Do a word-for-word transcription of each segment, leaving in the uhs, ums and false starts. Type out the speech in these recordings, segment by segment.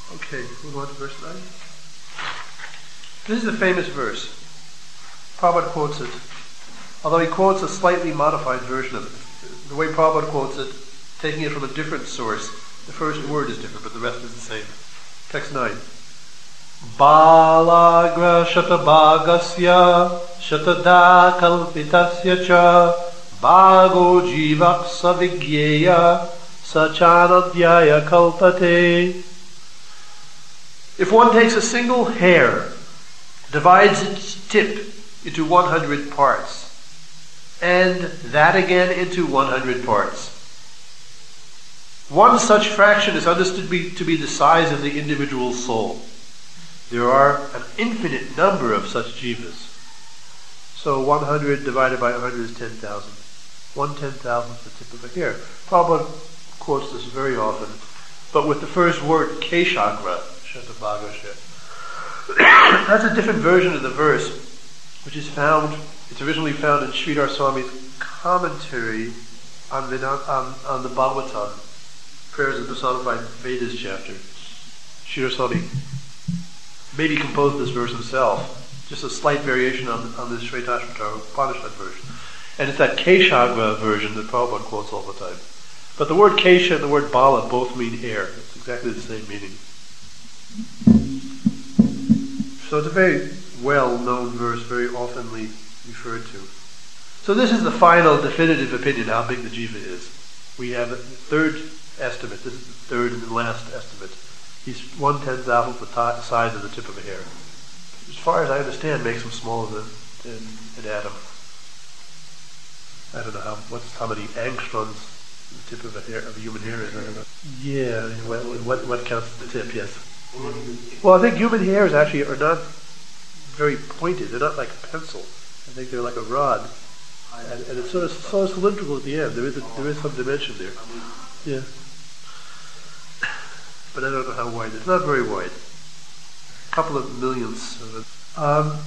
Okay, move on to verse nine. This is a famous verse. Prabhupada quotes it, although he quotes a slightly modified version of it. The way Prabhupada quotes it, taking it from a different source, the first word is different, but the rest is the same. Text nine. Balagra shatabhagasya shatada kalpitasya cha bhago jivaksa vigyeya sachanadhyaya kalpate. If one takes a single hair, divides its tip into one hundred parts, and that again into one hundred parts, one such fraction is understood to be, to be the size of the individual soul. There are an infinite number of such jivas. So one hundred divided by one hundred is ten thousand. One ten thousandth the tip of a hair. Prabhupada quotes this very often, but with the first word, keshagra, shatabhagasya. That's a different version of the verse, which is found, it's originally found in Sridhar Swami's commentary on, Vedant, on, on the Bhagavatam, Prayers of Personified Vedas chapter. Sridhar Swami maybe composed this verse himself, just a slight variation on, on this Shvetashvatara Upanishad version. And it's that Keshagra version that Prabhupada quotes all the time. But the word Kesha and the word Bala both mean hair. It's exactly the same meaning. So it's a very well-known verse, very oftenly referred to. So this is the final definitive opinion how big the jiva is. We have a third estimate. This is the third and last estimate. He's one ten thousandth the t- size of the tip of a hair. As far as I understand, makes him smaller than, than an atom. I don't know how what's how many angstroms the tip of a hair of a human hair is. I don't know. Yeah, what what, what counts as the tip? Yes. Well, I think human hairs actually are not very pointed. They're not like a pencil. I think they're like a rod, and, and it's sort of sort of cylindrical at the end. There is a, there is some dimension there. Yeah. But I don't know how wide. It's not very wide. A couple of millionths of it. Um,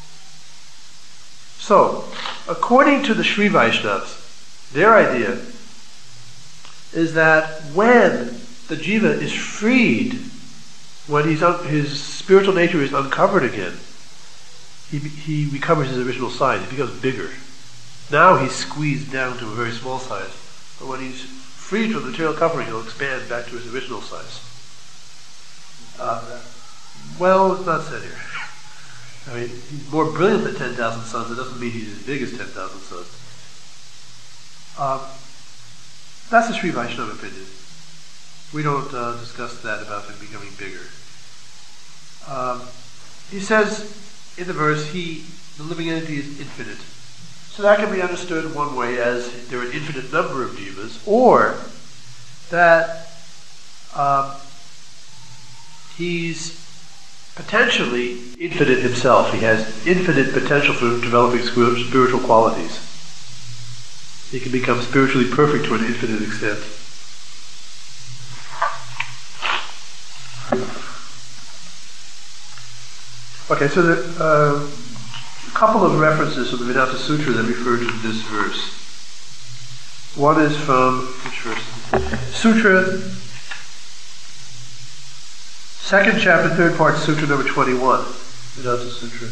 so, according to the Sri Vaishnavas, their idea is that when the jiva is freed, when he's un- his spiritual nature is uncovered again, he he recovers his original size. He becomes bigger. Now he's squeezed down to a very small size. But when he's freed from the material covering, he'll expand back to his original size. Uh, well, it's not said here. I mean, he's more brilliant than ten thousand suns. It doesn't mean he's as big as ten thousand suns. Um, that's the Sri Vaishnava opinion. We don't uh, discuss that about him becoming bigger. Um, he says in the verse, he, the living entity is infinite. So that can be understood one way as there are an infinite number of jivas, or that um, he's potentially infinite himself. He has infinite potential for developing spiritual qualities. He can become spiritually perfect to an infinite extent. Okay, so there are uh, a couple of references from the Vedanta Sutra that refer to this verse. One is from, which verse? Sutra, second chapter, third part, Sutra number twenty-one, Vedanta Sutra.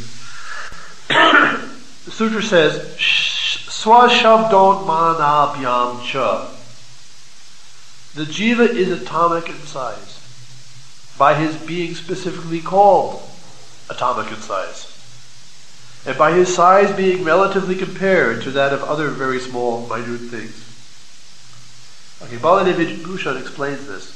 The Sutra says, Swashabdon manabhyam cha. The jiva is atomic in size, by his being specifically called atomic in size, and by his size being relatively compared to that of other very small, minute things. Okay, Baladev Bhushan explains this.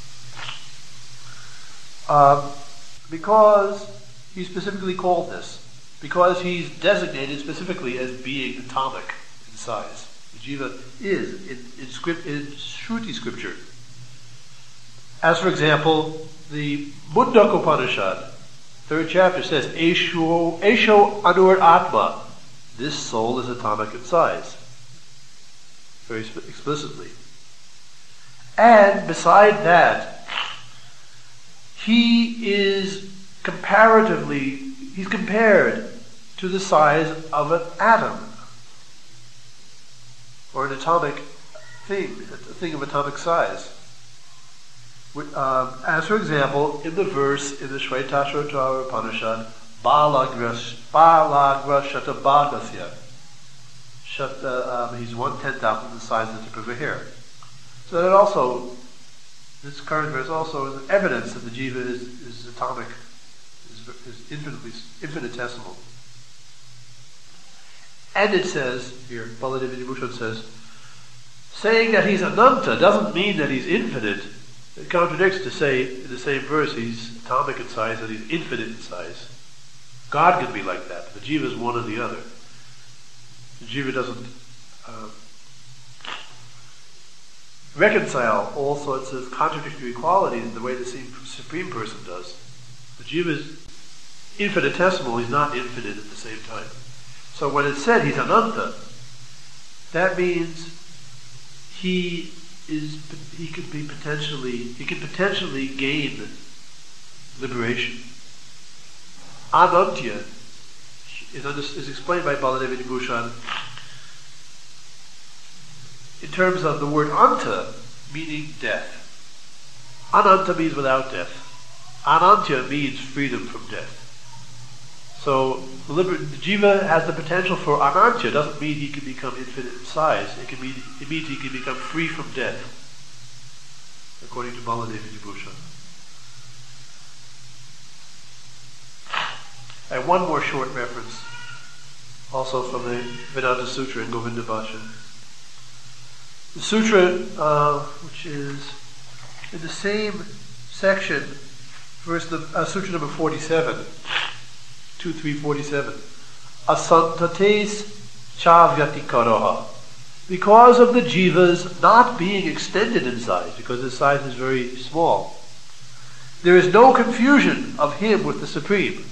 Um, because he specifically called this, because he's designated specifically as being atomic in size. The jiva is in, in, script, in Shruti scripture. As for example, the Mundaka Upanishad, third chapter says, Esho, Esho Anur Atma. This soul is atomic in size. Very sp- explicitly. And beside that, he is comparatively, he's compared to the size of an atom, or an atomic thing, a thing of atomic size. Um, as for example, in the verse in the Shvetashvatara Upanishad, Balagrashata Bhagasya, um, he's one ten thousandth the size of the tip of a hair. So that also, this current verse also is evidence that the jiva is, is atomic, is, is infinitely infinitesimal. And it says here, Baladev Vibhushan says, saying that he's ananta doesn't mean that he's infinite. It contradicts to say in the same verse he's atomic in size and he's infinite in size. God can be like that. The jiva is one or the other. The jiva doesn't uh, reconcile all sorts of contradictory qualities in the way the Supreme Person does. The jiva is infinitesimal, he's not infinite at the same time. So when it's said he's ananta, that means he is he could be potentially he could potentially gain liberation. Anantya is, under, is explained by Baladev Vibhushan in terms of the word anta, meaning death. Ananta means without death. Anantya means freedom from death. So the, liber- the jiva has the potential for anantya. Doesn't mean he can become infinite in size. It can mean it means he can become free from death, according to Baladev Vibhushan. And one more short reference, also from the Vedanta Sutra in Govinda Bhajan. The sutra, uh, which is in the same section, verse the, uh, sutra number forty-seven. two three forty-seven. Asantates chavyatikaroha. Because of the jiva's not being extended in size, because his size is very small, there is no confusion of him with the Supreme.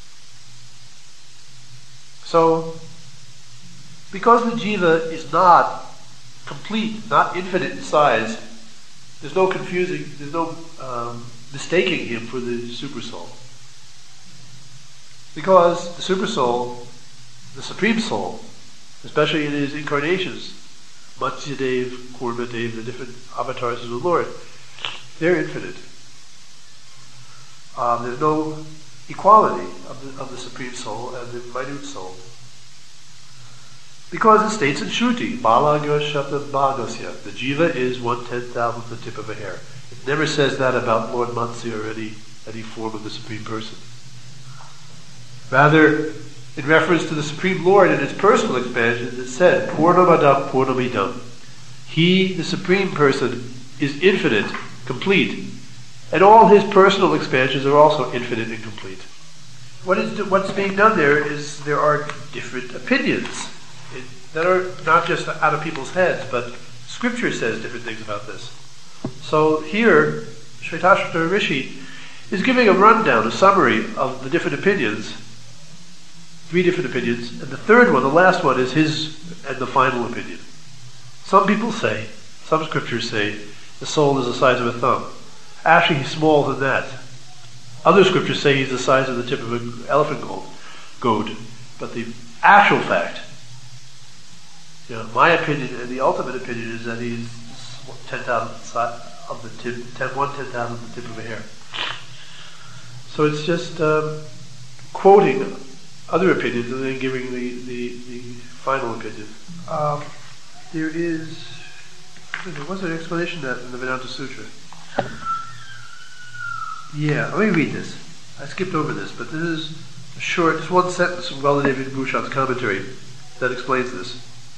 So, because the jiva is not complete, not infinite in size, there's no confusing, there's no um, mistaking him for the Supersoul. Because the Supersoul, the Supreme Soul, especially in his incarnations, Matsyadev, Kurmadev, the different avatars of the Lord, they're infinite. Um, there's no equality of the, of the Supreme Soul and the minute soul. Because it states in Shruti, Balaga Shata Bhagasya, the jiva is one ten thousandth the tip of a hair. It never says that about Lord Matsya or any, any form of the Supreme Person. Rather, in reference to the Supreme Lord and his personal expansions, it said, Purnamadav Purnamidam. He, the Supreme Person, is infinite, complete, and all his personal expansions are also infinite and complete. What is what's being done there is there are different opinions it, that are not just out of people's heads, but Scripture says different things about this. So here, Shvetashvatara Rishi is giving a rundown, a summary of the different opinions, three different opinions, and the third one, the last one, is his and the final opinion. Some people say, some scriptures say, the soul is the size of a thumb. Actually, he's smaller than that. Other scriptures say he's the size of the tip of an elephant goad. But the actual fact, you know, my opinion and the ultimate opinion is that he's ten thousandth of the tip, ten, one ten thousandth of the tip of a hair. So it's just um, quoting other opinions and then giving the, the, the final opinion. Um, there is, there was an explanation of that in the Vedanta Sutra. Yeah, let me read this. I skipped over this, but this is a short, just one sentence from Baladev Vibhushan's commentary that explains this.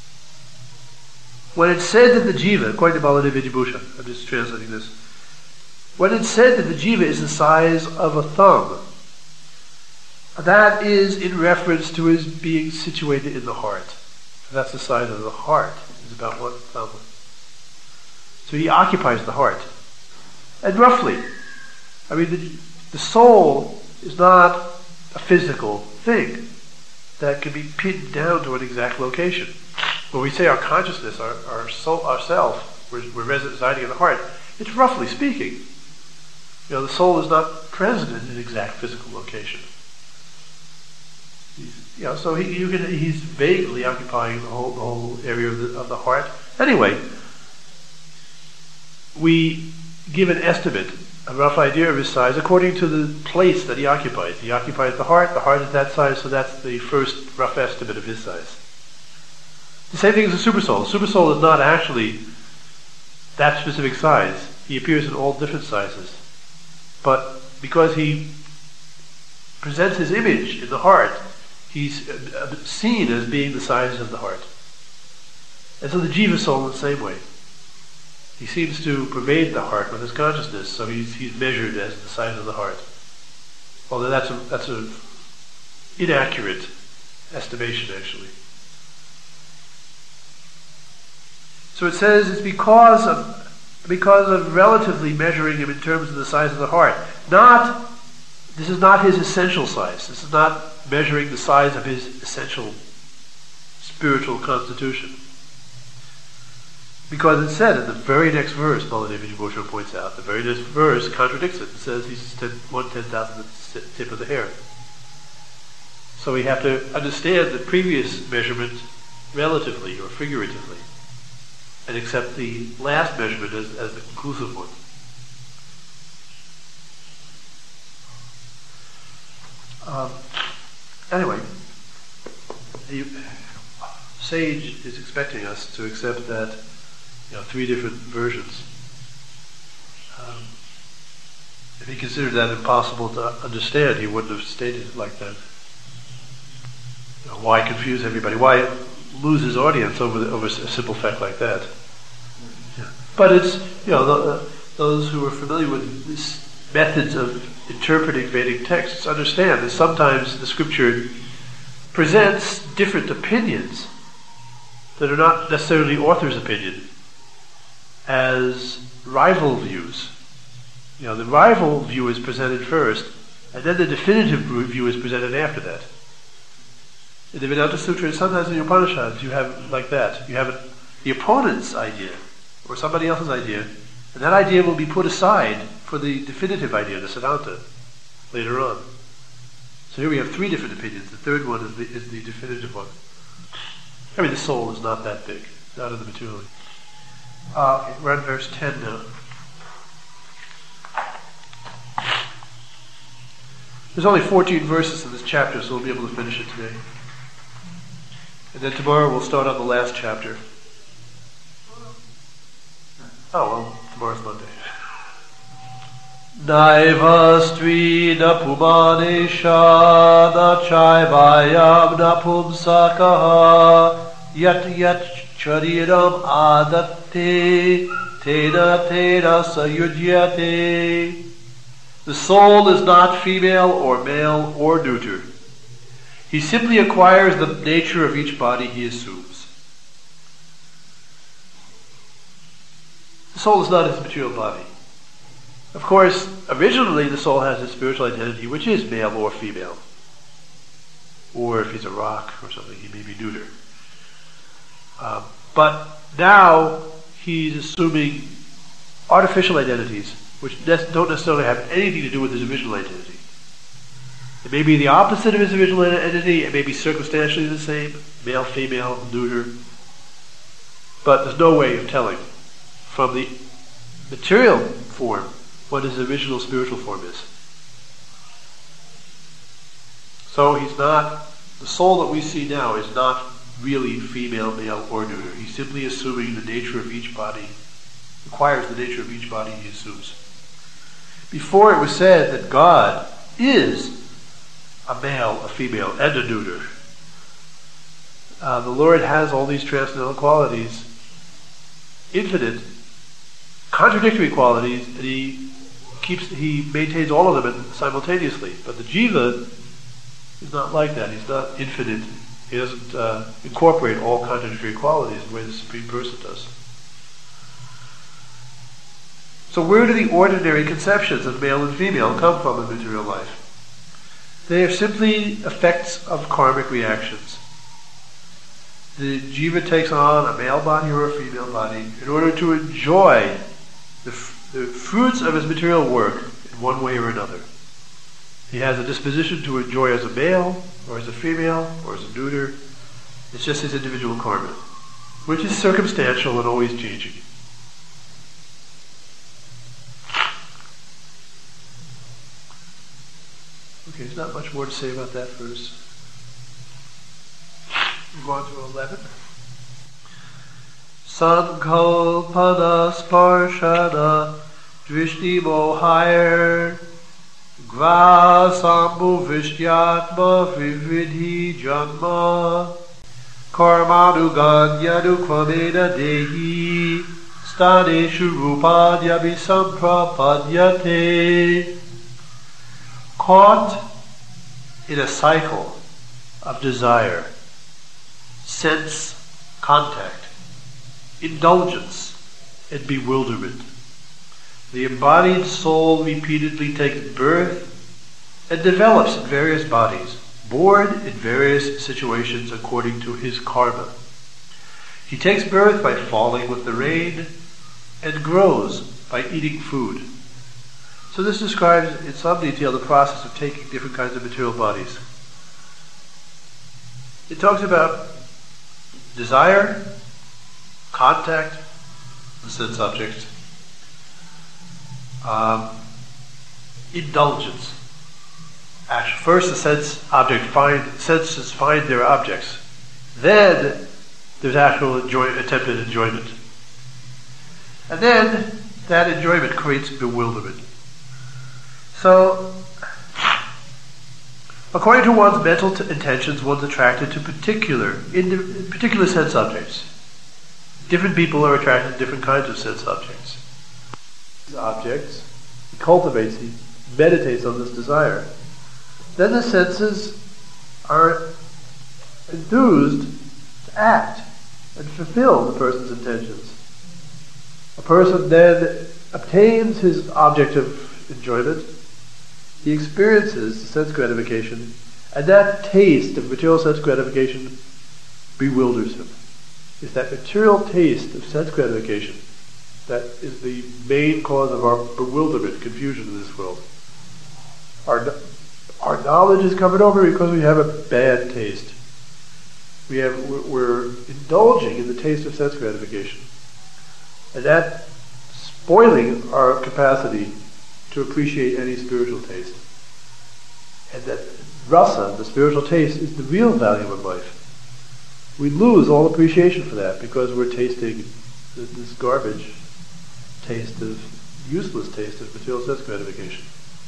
When it's said that the jiva, according to Baladev Vibhushan, I'm just translating this. When it's said that the jiva is the size of a thumb, that is in reference to his being situated in the heart. That's the size of the heart. It's about one thumb. So he occupies the heart. And roughly, I mean, the, the soul is not a physical thing that can be pinned down to an exact location. When we say our consciousness, our, our soul, ourself, we're, we're residing in the heart, it's roughly speaking. You know, the soul is not present in an exact physical location. He's, you know, so he, you can, he's vaguely occupying the whole, the whole area of the, of the heart. Anyway, we give an estimate, a rough idea of his size according to the place that he occupies. He occupies the heart, the heart is that size, so that's the first rough estimate of his size. The same thing as the supersoul. The supersoul is not actually that specific size. He appears in all different sizes. But because he presents his image in the heart, he's seen as being the size of the heart. And so the jiva soul in the same way. He seems to pervade the heart with his consciousness, so he's, he's measured as the size of the heart. Although that's a, that's a inaccurate estimation, actually. So it says it's because of because of relatively measuring him in terms of the size of the heart. Not, this is not his essential size. This is not measuring the size of his essential spiritual constitution. Because it said in the very next verse, Baladev Vijayabhushan points out, the very next verse contradicts it. It says he's ten, one ten thousandth the tip of the hair. So we have to understand the previous measurement relatively or figuratively, and accept the last measurement as, as the conclusive one. Um, anyway, the sage is expecting us to accept that, you know, three different versions. Um, if he considered that impossible to understand, he wouldn't have stated it like that. You know, why confuse everybody? Why lose his audience over the, over a simple fact like that? Yeah. But it's, you know, the, uh, those who are familiar with these methods of interpreting Vedic texts understand that sometimes the scripture presents different opinions that are not necessarily the author's opinion as rival views. You know, the rival view is presented first, and then the definitive view is presented after that. In the Vedanta Sutra, and sometimes in the Upanishads, you have like that. You have a, the opponent's idea, or somebody else's idea, and that idea will be put aside for the definitive idea, the Siddhanta, later on. So here we have three different opinions. The third one is the, is the definitive one. I mean, the soul is not that big, not in the material. Uh, okay, we're on verse ten now. There's only fourteen verses in this chapter, so we'll be able to finish it today. And then tomorrow we'll start on the last chapter. Oh, well, tomorrow's Monday. Naivastri na pumanesha na chaivayam na pumsakaha yat yat chariram adatte tena tena sayujyate. The soul is not female or male or neuter. He simply acquires the nature of each body he assumes. The soul is not his material body. Of course, originally the soul has a spiritual identity which is male or female. Or if he's a rock or something, he may be neuter. Um, but now he's assuming artificial identities which don't necessarily have anything to do with his original identity. It may be the opposite of his original identity, it may be circumstantially the same, male, female, neuter, but there's no way of telling from the material form what his original spiritual form is. So he's not, the soul that we see now is not really female, male, or neuter. He's simply assuming the nature of each body, acquires the nature of each body he assumes. Before it was said that God is a male, a female, and a neuter. Uh, the Lord has all these transcendental qualities, infinite, contradictory qualities, and he keeps, he maintains all of them simultaneously. But the jiva is not like that. He's not infinite. He doesn't uh, incorporate all contradictory qualities the way the Supreme Person does. So where do the ordinary conceptions of male and female come from in material life? They are simply effects of karmic reactions. The jiva takes on a male body or a female body in order to enjoy the, f- the fruits of his material work in one way or another. He has a disposition to enjoy as a male, or as a female, or as a neuter. It's just his individual karma, which is circumstantial and always changing. Okay, there's not much more to say about that verse. We'll go on to eleven. Sankalpada sparshada drishti mohayar Gva sambu vishtyatma vividhi janma Karmanu ganyadu kvamena dehi Staneshu rupadyabi samprapadyate. Caught in a cycle of desire, sense contact, indulgence, and bewilderment, the embodied soul repeatedly takes birth and develops in various bodies, born in various situations according to his karma. He takes birth by falling with the rain and grows by eating food. So this describes in some detail the process of taking different kinds of material bodies. It talks about desire, contact, the sense object, um, indulgence. Actually, first the sense object find senses find their objects. Then there's actual enjoy, attempted enjoyment. And then that enjoyment creates bewilderment. So, according to one's mental t- intentions, one's attracted to particular, in particular sense objects. Different people are attracted to different kinds of sense objects. These objects, he cultivates, he meditates on this desire. Then the senses are enthused to act and fulfill the person's intentions. A person then obtains his object of enjoyment, he experiences sense gratification, and that taste of material sense gratification bewilders him. It's that material taste of sense gratification that is the main cause of our bewilderment, confusion in this world. Our, our knowledge is covered over because we have a bad taste. We have, we're, we're indulging in the taste of sense gratification. And that spoiling our capacity to appreciate any spiritual taste. And that rasa, the spiritual taste, is the real value of life. We lose all appreciation for that because we're tasting this garbage taste of, useless taste of material sense gratification.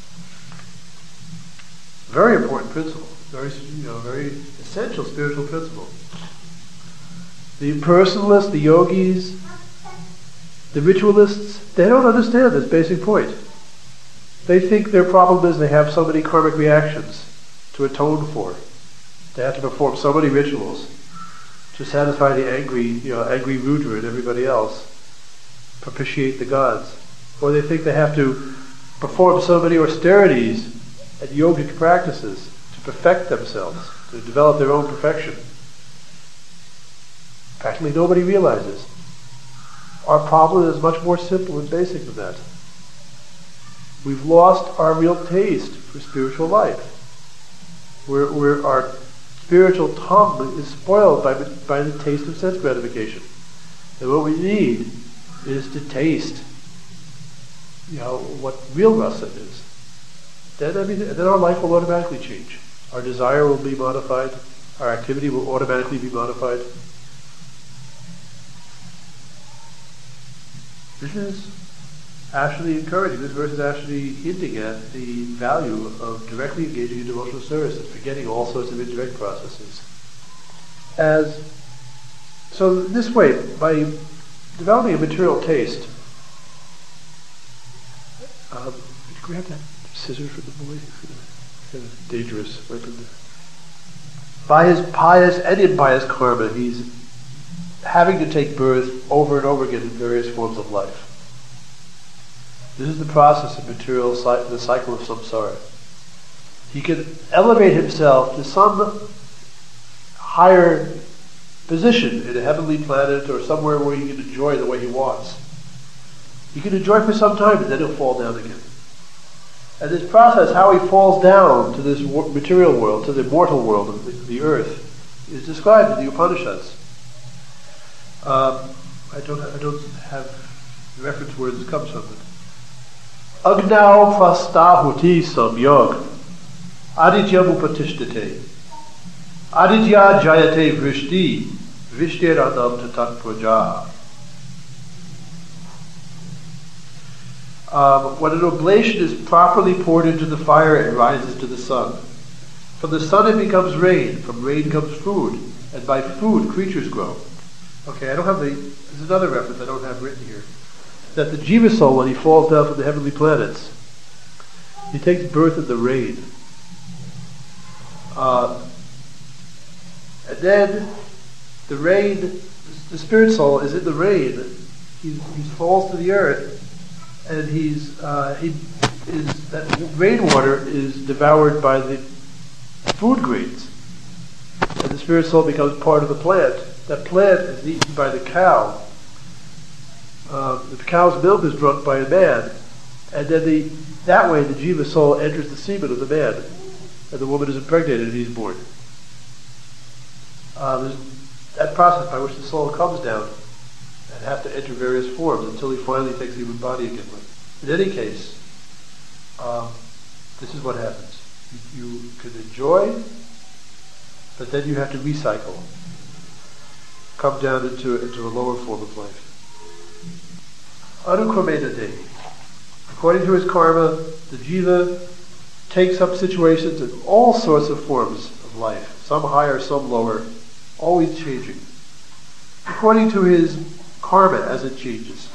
Very important principle, very, you know, very essential spiritual principle. The personalists, the yogis, the ritualists, they don't understand this basic point. They think their problem is they have so many karmic reactions to atone for. They have to perform so many rituals to satisfy the angry, you know, angry Rudra and everybody else, propitiate the gods. Or they think they have to perform so many austerities and yogic practices to perfect themselves, to develop their own perfection. Practically nobody realizes our problem is much more simple and basic than that. We've lost our real taste for spiritual life. We're, we're, our spiritual tongue is spoiled by, by the taste of sense gratification. And what we need is to taste, you know, what real rasa is. Then, I mean, then our life will automatically change. Our desire will be modified. Our activity will automatically be modified. This is actually encouraging. This verse is actually hinting at the value of directly engaging in devotional service and forgetting all sorts of indirect processes. As so, this way, by developing a material taste, um, could you grab that scissors for the boy? It's kind of dangerous weapon. By his pious and impious karma, he's having to take birth over and over again in various forms of life. This is the process of material, the cycle of samsara. He can elevate himself to some higher position in a heavenly planet or somewhere where he can enjoy the way he wants. He can enjoy for some time and then he'll fall down again. And this process, how he falls down to this material world, to the mortal world of the, the earth, is described in the Upanishads. Um, I don't I don't have the reference where this comes from. But Agnau prastahuti samyog Adityam upatishtete. Aditya jayate vrishti. Vishtiranam tatat praja. Um, when an oblation is properly poured into the fire, it rises to the sun. From the sun it becomes rain. From rain comes food. And by food, creatures grow. Okay, I don't have the... There's another reference I don't have written here. That the Jiva soul, when he falls down from the heavenly planets, he takes birth in the rain. Uh, and then the rain, the spirit soul is in the rain. He, he falls to the earth, and he's uh, he is that rainwater is devoured by the food grains, and the spirit soul becomes part of the plant. That plant is eaten by the cow. Uh, the cow's milk is drunk by a man, and then the that way the jiva soul enters the semen of the man, and the woman is impregnated and he's born. Uh, there's that process by which the soul comes down and has to enter various forms until he finally takes a human body again. But in any case, um, this is what happens. You, you can enjoy, but then you have to recycle, come down into into a lower form of life. Anukramenade. According to his karma, the jiva takes up situations in all sorts of forms of life, some higher, some lower, always changing, according to his karma as it changes.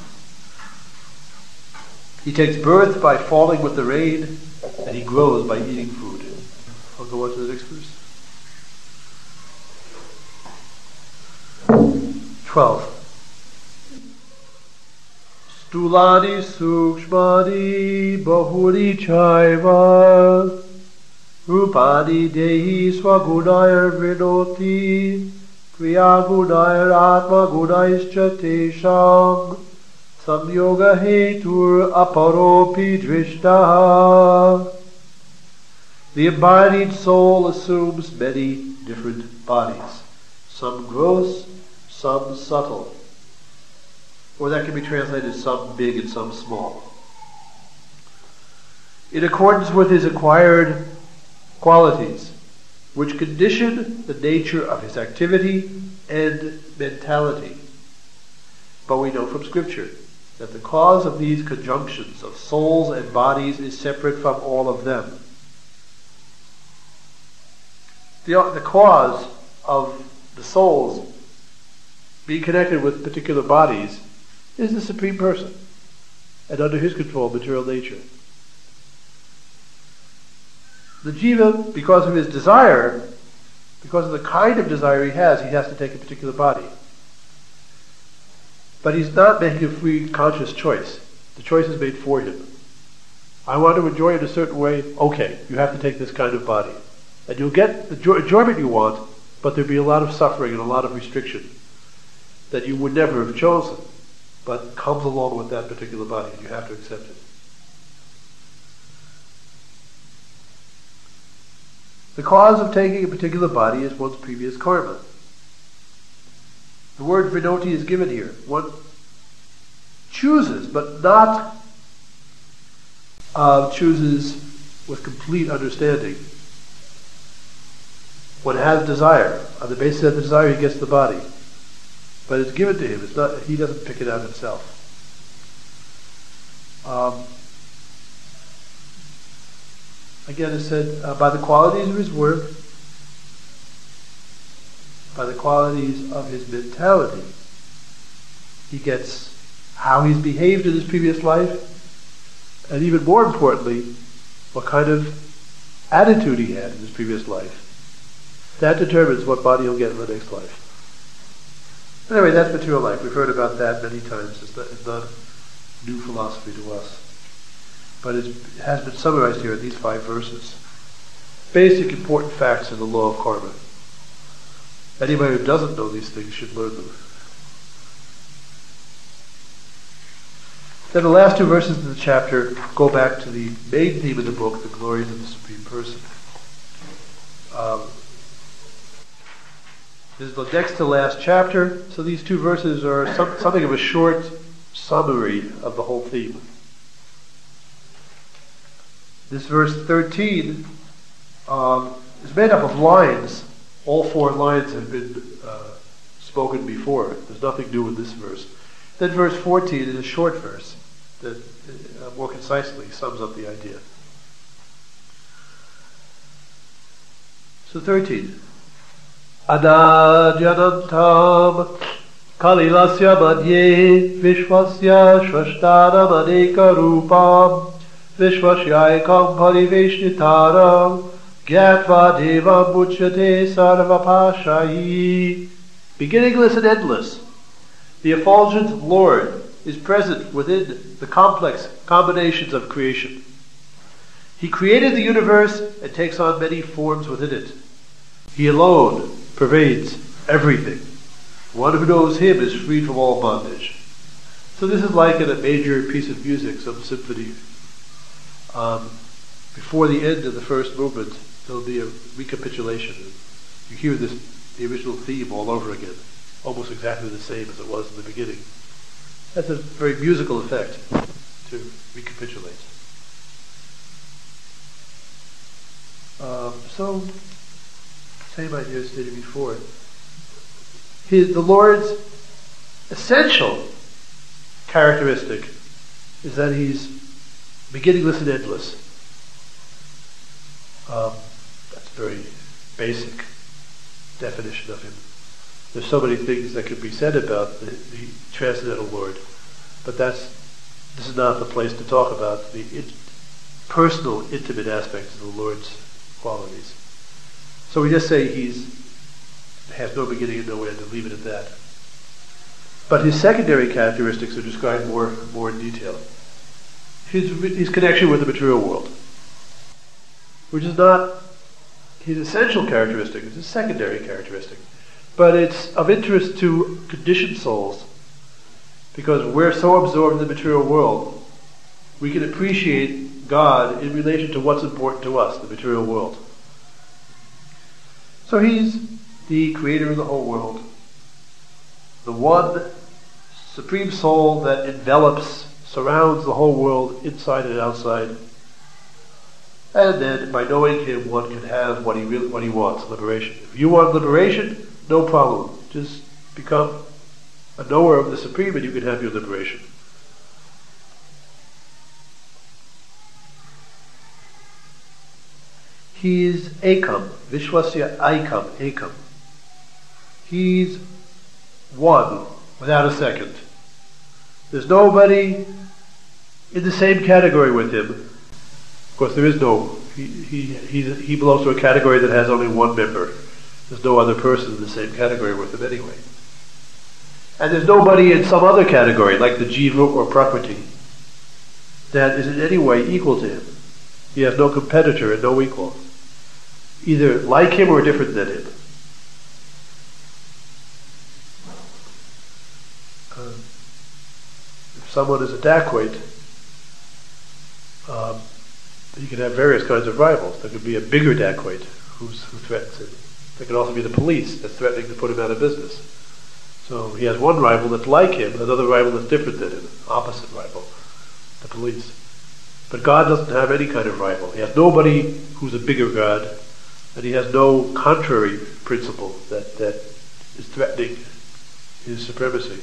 He takes birth by falling with the rain, and he grows by eating food. I'll go on to the next verse. twelve. Stulani sukshmani bahuri chaiva rupani dehi swagunayar vinoti kriyagunayar atma gunaischa tesham samyoga hetur aparopi drishtaha. The embodied soul assumes many different bodies, some gross, some subtle. Or that can be translated some big and some small. In accordance with his acquired qualities, which condition the nature of his activity and mentality. But we know from Scripture that the cause of these conjunctions of souls and bodies is separate from all of them. The, the cause of the souls being connected with particular bodies is the Supreme Person, and under his control, material nature. The jiva, because of his desire, because of the kind of desire he has, he has to take a particular body. But he's not making a free, conscious choice. The choice is made for him. I want to enjoy it a certain way, okay, you have to take this kind of body. And you'll get the jo- enjoyment you want, but there'll be a lot of suffering and a lot of restriction that you would never have chosen, but comes along with that particular body, and you have to accept it. The cause of taking a particular body is one's previous karma. The word vinoti is given here. One chooses, but not uh, chooses with complete understanding. One has desire. On the basis of the desire, he gets the body. But it's given to him. It's not. He doesn't pick it out himself. Um, again, it said, uh, by the qualities of his work, by the qualities of his mentality, he gets how he's behaved in his previous life, and even more importantly, what kind of attitude he had in his previous life. That determines what body he'll get in the next life. Anyway, that's material life. We've heard about that many times. It's not, it's not new philosophy to us. But it's, it has been summarized here in these five verses. Basic important facts in the law of karma. Anybody who doesn't know these things should learn them. Then the last two verses of the chapter go back to the main theme of the book, the glories of the Supreme Person. Um, This is the next to last chapter, so these two verses are some, something of a short summary of the whole theme. This verse thirteen um, is made up of lines. All four lines have been uh, spoken before. There's nothing new in this verse. Then verse fourteen is a short verse that uh, more concisely sums up the idea. So thirteen. Anadyanantam Kalilasya Madhye Vishwasya Shvashtanam Aneka Rupam Vishwasyaikam Pariveshnitaram Gyatva Devam Muchyate Sarvapashayi. Beginningless and endless, the effulgent Lord is present within the complex combinations of creation. He created the universe and takes on many forms within it. He alone pervades everything. One who knows him is freed from all bondage. So this is like in a major piece of music, some symphony. Um, before the end of the first movement, there'll be a recapitulation. You hear this, the original theme all over again, almost exactly the same as it was in the beginning. That's a very musical effect to recapitulate. Um, so, same idea as stated before. His, the Lord's essential characteristic is that he's beginningless and endless. Um, that's a very basic definition of him. There's so many things that could be said about the, the transcendental Lord, but that's this is not the place to talk about the in, personal, intimate aspects of the Lord's qualities. So we just say he's has no beginning and no end, and leave it at that. But his secondary characteristics are described more more in detail. His, his connection with the material world, which is not his essential characteristic, it's his secondary characteristic. But it's of interest to conditioned souls, because we're so absorbed in the material world, we can appreciate God in relation to what's important to us, the material world. So he's the creator of the whole world, the one supreme soul that envelops, surrounds the whole world inside and outside. And then by knowing him, one can have what he really, what he wants, liberation. If you want liberation, no problem. Just become a knower of the Supreme and you can have your liberation. He's Ekam, Vishwasya Aikam, Ekam. He's one, without a second. There's nobody in the same category with him. Of course, there is no, he, he, he, he belongs to a category that has only one member. There's no other person in the same category with him anyway. And there's nobody in some other category, like the Jiva or Prakriti, that is in any way equal to him. He has no competitor and no equal. Either like him or different than him. Uh, if someone is a dacoit, um, you can have various kinds of rivals. There could be a bigger dacoit who's, who threatens him. There could also be the police that's threatening to put him out of business. So he has one rival that's like him, another rival that's different than him, opposite rival, the police. But God doesn't have any kind of rival. He has nobody who's a bigger God, and he has no contrary principle that, that is threatening his supremacy.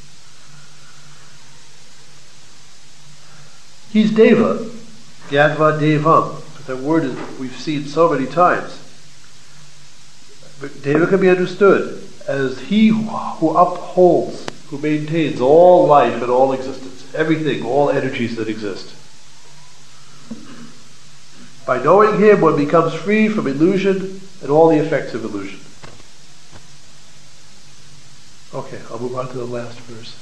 He's Deva, Gyatva Devam. That word is, we've seen so many times. But Deva can be understood as he who upholds, who maintains all life and all existence, everything, all energies that exist. By knowing him, one becomes free from illusion and all the effects of illusion. Okay, I'll move on to the last verse.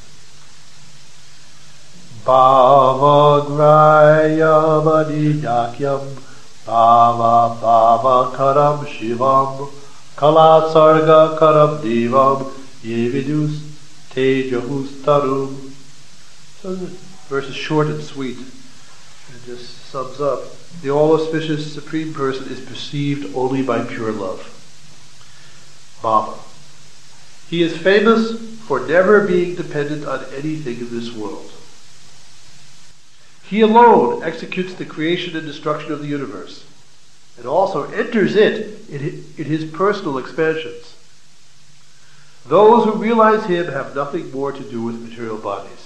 Bhava graya maniyakyam bhava bhava karam shivam kala sarga karam divam yevidus tejahus tarum. So the verse is short and sweet. It just sums up. The all-auspicious Supreme Person is perceived only by pure love. Bhava. He is famous for never being dependent on anything in this world. He alone executes the creation and destruction of the universe. and also enters it in his, in his personal expansions. Those who realize him have nothing more to do with material bodies.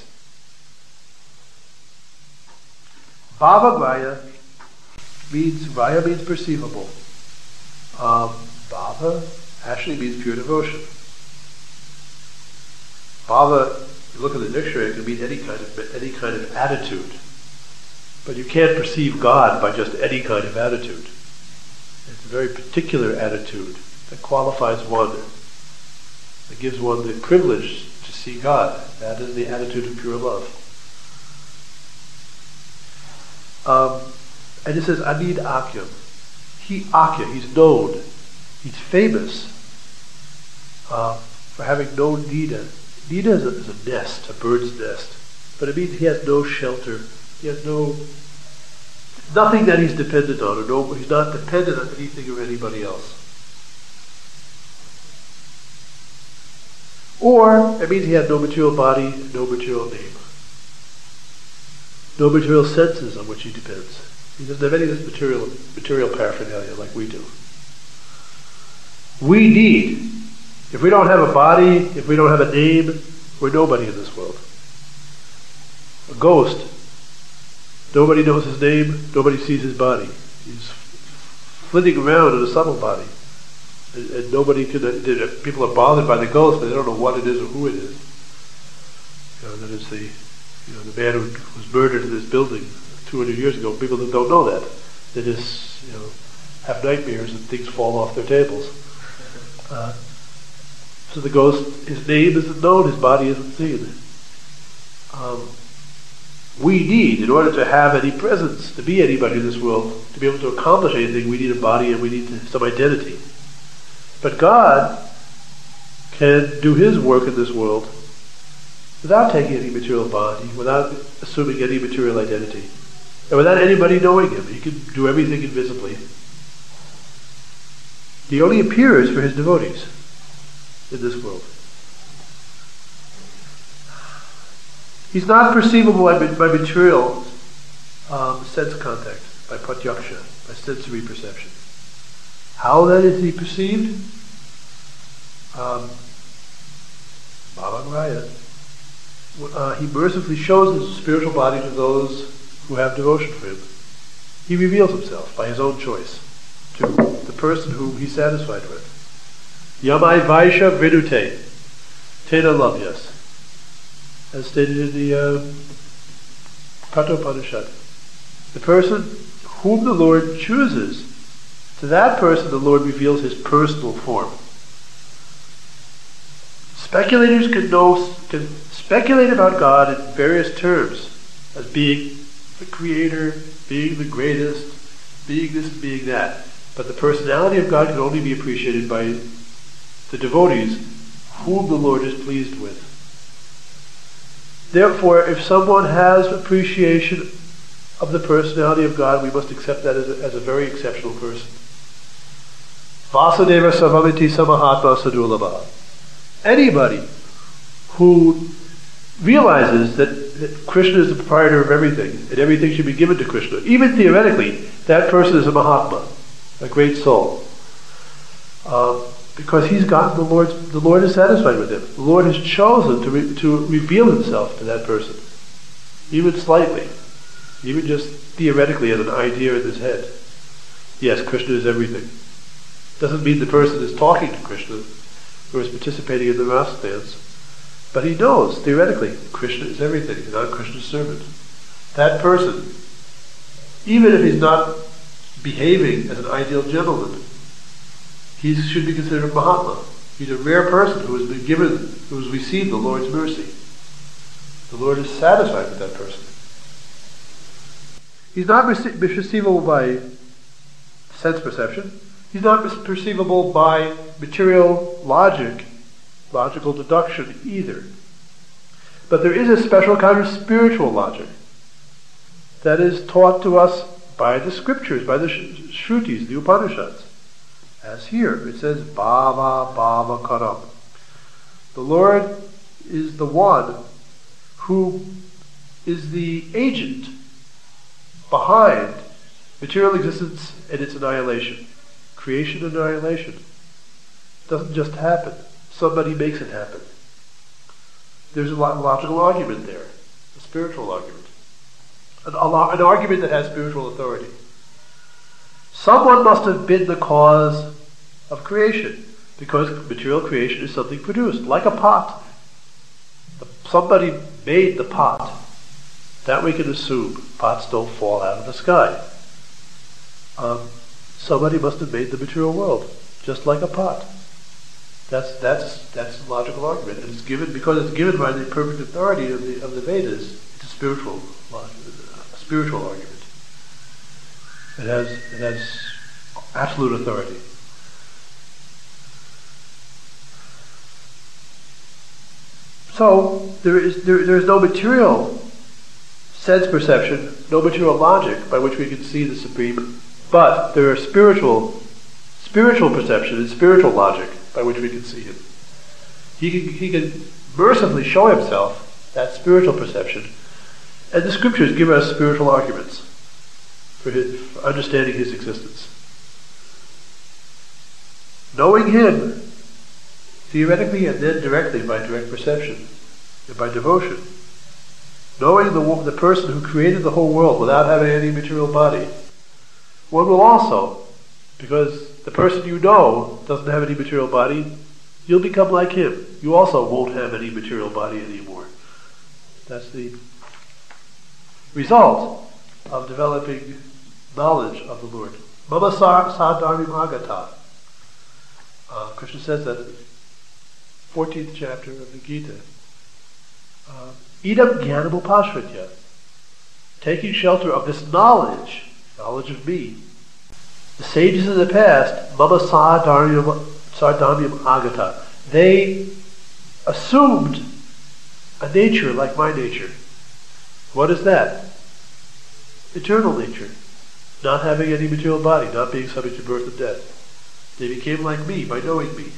Bhava Graya means, Graya means perceivable. Um, Bhava actually means pure devotion. Bhava, if you look at the dictionary, it can mean any kind of any kind of attitude. But you can't perceive God by just any kind of attitude. It's a very particular attitude that qualifies one, that gives one the privilege to see God. That is the attitude of pure love. Um, and it says, Anid Akyam. He Akya, he's known, he's famous uh, for having no Nida. Nida is a, is a nest, a bird's nest. But it means he has no shelter. He has no, nothing that he's dependent on, or no, he's not dependent on anything or anybody else. Or, it means he had no material body, no material name. No material senses on which he depends. He doesn't have any of this material, material paraphernalia like we do. We need, if we don't have a body, if we don't have a name, we're nobody in this world. A ghost, nobody knows his name, nobody sees his body. He's flitting around in a subtle body. And, and nobody can, uh, people are bothered by the ghost, but they don't know what it is or who it is. You know, that is the, you know, the man who was murdered in this building two hundred years ago. People that don't know that, they just, you know, have nightmares and things fall off their tables. Uh, so the ghost, his name isn't known, his body isn't seen. Um, we need, in order to have any presence, to be anybody in this world, to be able to accomplish anything, we need a body and we need to, some identity. But God can do his work in this world without taking any material body, without assuming any material identity, and without anybody knowing him. He can do everything invisibly. He only appears for his devotees in this world. He's not perceivable by, by material um, sense contact, by pratyaksha, by sensory perception. How then is he perceived? Um, Bhava Graya. Uh, he mercifully shows his spiritual body to those who have devotion for him. He reveals himself by his own choice to the person whom he's satisfied with. Yamai Vaisha Vidute Tena Lavyas, as stated in the uh, Kathopanishad. The person whom the Lord chooses, to that person the Lord reveals his personal form. Speculators can know, can speculate about God in various terms, as being the creator, being the greatest, being this, being that. But the personality of God can only be appreciated by the devotees whom the Lord is pleased with. Therefore, if someone has appreciation of the personality of God, we must accept that as a, as a very exceptional person. Vasudeva Savamiti Samahatma Sadulabha. Anybody who realizes that, that Krishna is the proprietor of everything, and everything should be given to Krishna, even theoretically, that person is a Mahatma, a great soul. Uh, because he's gotten the Lord's, the Lord is satisfied with him. The Lord has chosen to re, to reveal himself to that person, even slightly, even just theoretically as an idea in his head. Yes, Krishna is everything. Doesn't mean the person is talking to Krishna or is participating in the rasa dance, but he knows theoretically Krishna is everything, he's not Krishna's servant. That person, even if he's not behaving as an ideal gentleman, he should be considered a Mahatma. He's a rare person who has been given, who has received the Lord's mercy. The Lord is satisfied with that person. He's not perceivable by sense perception. He's not perceivable by material logic, logical deduction either. But there is a special kind of spiritual logic that is taught to us by the scriptures, by the Shrutis, the Upanishads. As here, it says, Bhava Bhava Karam. The Lord is the one who is the agent behind Material existence and its annihilation. Creation and annihilation. Doesn't just happen. Somebody makes it happen. There's a logical argument there. A spiritual argument. An, an argument that has spiritual authority. Someone must have been the cause of creation, because material creation is something produced, like a pot. Somebody made the pot. That we can assume. Pots don't fall out of the sky. Um, somebody must have made the material world, just like a pot. That's that's that's a logical argument, and it's given because it's given by the perfect authority of the of the Vedas. It's a spiritual a spiritual argument. It has it has absolute authority. So there is there, there is no material sense perception, no material logic by which we can see the Supreme, but there are spiritual spiritual perception and spiritual logic by which we can see him. He can, he can mercifully show himself, that spiritual perception, and the scriptures give us spiritual arguments for, his, for understanding his existence. Knowing him, theoretically and then directly by direct perception and by devotion. Knowing the, the person who created the whole world without having any material body, one will also, because the person you know doesn't have any material body, you'll become like him. You also won't have any material body anymore. That's the result of developing knowledge of the Lord. Mama sadharmim agata. Uh, Krishna says that in the fourteenth chapter of the Gita. Uh, Idam jnanam upashritya. Taking shelter of this knowledge, knowledge of me. The sages of the past, mama sadharmim agata, they assumed a nature like my nature. What is that? Eternal nature. Not having any material body, not being subject to birth and death. They became like me by knowing me.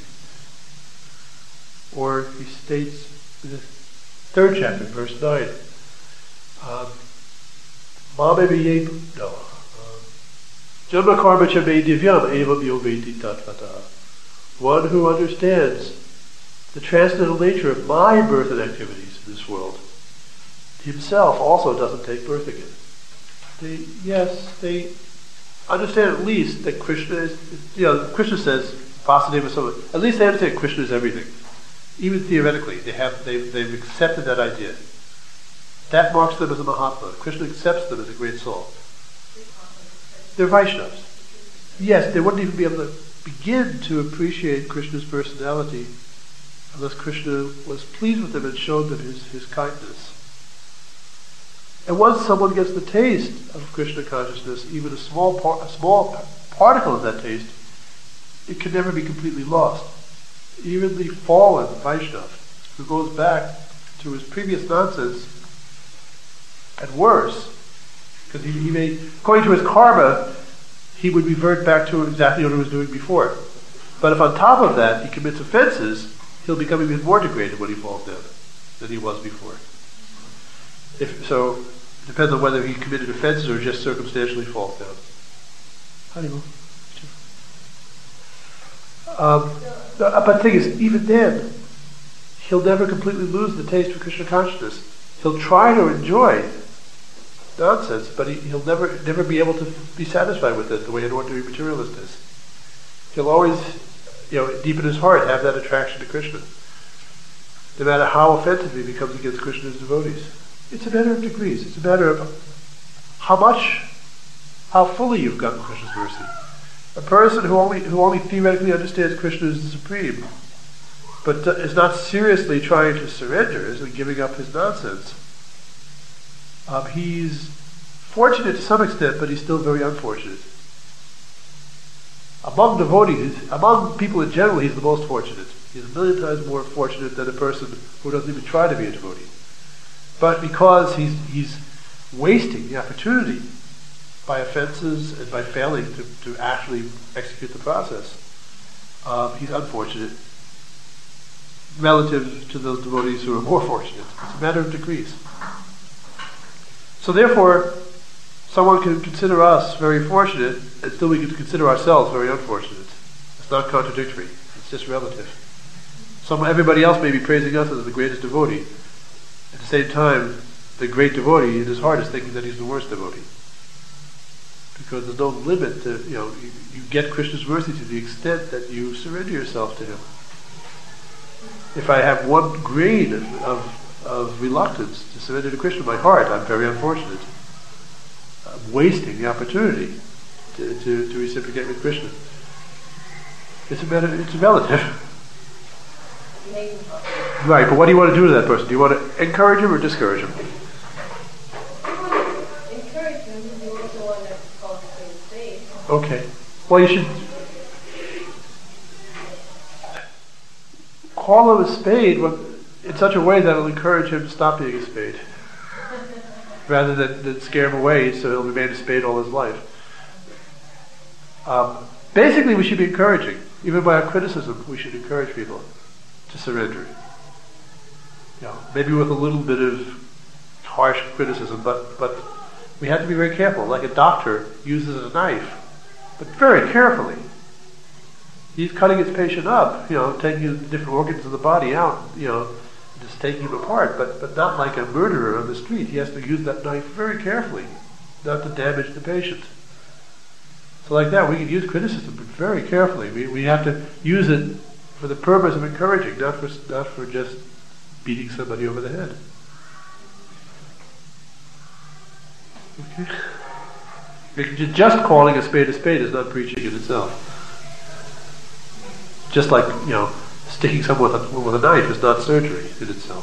Or he states in the third chapter, verse nine, um, no. Janma karma cha me divyam evam yo veti tatvata. One who understands the transcendental nature of my birth and activities in this world, himself also doesn't take birth again. They, yes, they understand at least that Krishna is, you know, Krishna says, Vasudeva Soma, at least they understand Krishna is everything. Even theoretically, they have, they, they've accepted that idea. That marks them as a Mahatma. Krishna accepts them as a great soul. They're Vaishnavas. Yes, they wouldn't even be able to begin to appreciate Krishna's personality unless Krishna was pleased with them and showed them his, his kindness. And once someone gets the taste of Krishna consciousness, even a small par- a small particle of that taste, it can never be completely lost. Even the fallen Vaishnava, who goes back to his previous nonsense, and worse, because he, he may, according to his karma, he would revert back to exactly what he was doing before. But if on top of that he commits offenses, he'll become even more degraded when he falls down than he was before. If so, it depends on whether he committed offenses or just circumstantially falls down. Um, but the thing is, even then, he'll never completely lose the taste for Krishna consciousness. He'll try to enjoy nonsense, but he, he'll never never be able to be satisfied with it the way an ordinary materialist is. He'll always, you know, deep in his heart, have that attraction to Krishna, no matter how offensive he becomes against Krishna's devotees. It's a matter of degrees. It's a matter of how much, how fully you've gotten Krishna's mercy. A person who only who only theoretically understands Krishna as the Supreme, but is not seriously trying to surrender, isn't giving up his nonsense, um, he's fortunate to some extent, but he's still very unfortunate. Among devotees, among people in general, he's the most fortunate. He's a million times more fortunate than a person who doesn't even try to be a devotee. But because he's he's wasting the opportunity by offenses and by failing to, to actually execute the process, um, he's unfortunate relative to those devotees who are more fortunate. It's a matter of degrees. So therefore, someone can consider us very fortunate, and still we can consider ourselves very unfortunate. It's not contradictory. It's just relative. Some everybody else may be praising us as the greatest devotee. At the same time, the great devotee in his heart is thinking that he's the worst devotee. Because there's no limit to, you know, you, you get Krishna's mercy to the extent that you surrender yourself to him. If I have one grain of, of, of reluctance to surrender to Krishna in my heart, I'm very unfortunate. I'm wasting the opportunity to, to, to reciprocate with Krishna. It's a matter, it's relative. Right, but what do you want to do to that person? Do you want to encourage him or discourage him? Encourage him. You also want to call him to faith. Okay. Well, you should call him a spade in such a way that will encourage him to stop being a spade, rather than, than scare him away so he'll remain a spade all his life. Um, basically, we should be encouraging. Even by our criticism, we should encourage people to surrender. You know, maybe with a little bit of harsh criticism, but but we have to be very careful. Like a doctor uses a knife, but very carefully. He's cutting his patient up, you know, taking the different organs of the body out, you know, just taking him apart, but, but not like a murderer on the street. He has to use that knife very carefully, not to damage the patient. So like that, we can use criticism, but very carefully. We we have to use it for the purpose of encouraging, not for not for just beating somebody over the head. Okay. Just calling a spade a spade is not preaching in itself. Just like, you know, sticking someone with a, with a knife is not surgery in itself.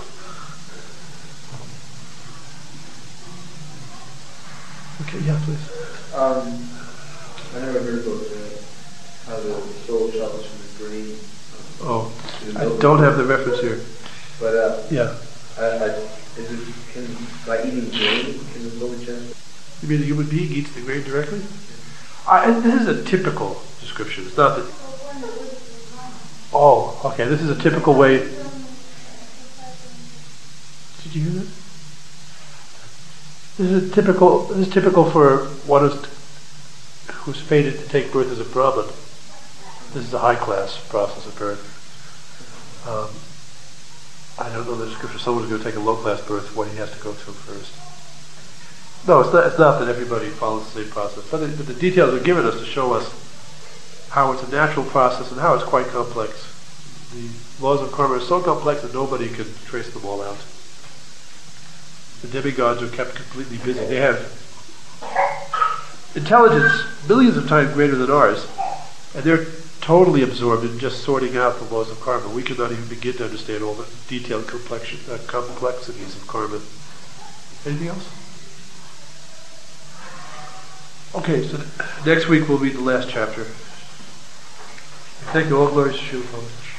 Okay, yeah, please. Um, I never heard about the, how the soul travels from the brain. Oh, I don't have the reference here. But uh, yeah, I, I, is it can by eating grain can the soul transfer? You mean a human being eats the grain directly? I, this is a typical description. It's not that. Oh, okay. This is a typical way. Did you hear that? This is a typical. This is typical for one who's who's fated to take birth as a Brahmin. This is a high class process of birth. Um, I don't know the description. Someone's going to take a low class birth. What he has to go through first. No, it's not. It's not that everybody follows the same process, but the, but the details are given us to show us how it's a natural process and how it's quite complex. The laws of karma are so complex that nobody can trace them all out. The demigods are kept completely busy. They have intelligence billions of times greater than ours, and they're totally absorbed in just sorting out the laws of karma. We cannot even begin to understand all the detailed complexion, uh, complexities of karma. Anything else? Okay, so next week we'll read the last chapter. Thank you. All glories to Srila Prabhupada.